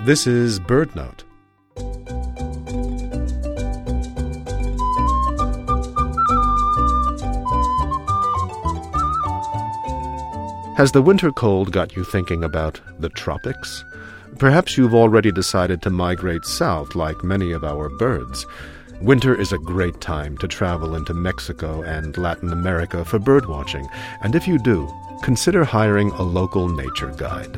This is BirdNote. Has the winter cold got you thinking about the tropics? Perhaps you've already decided to migrate south like many of our birds. Winter is a great time to travel into Mexico and Latin America for birdwatching, and if you do, consider hiring a local nature guide.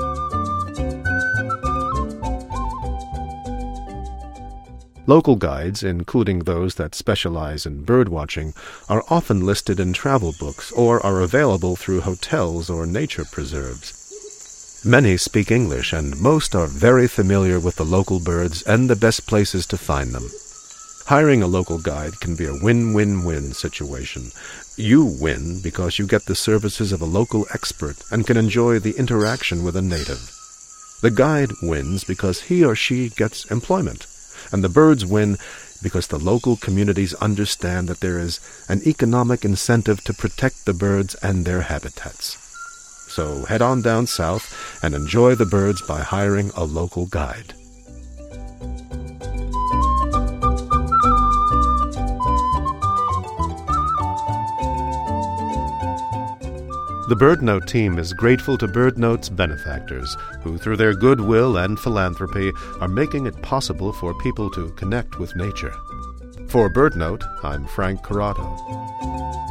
Local guides, including those that specialize in birdwatching, are often listed in travel books or are available through hotels or nature preserves. Many speak English, and most are very familiar with the local birds and the best places to find them. Hiring a local guide can be a win-win-win situation. You win because you get the services of a local expert and can enjoy the interaction with a native. The guide wins because he or she gets employment. And the birds win because the local communities understand that there is an economic incentive to protect the birds and their habitats. So head on down south and enjoy the birds by hiring a local guide. The BirdNote team is grateful to BirdNote's benefactors, who through their goodwill and philanthropy are making it possible for people to connect with nature. For BirdNote, I'm Frank Corrado.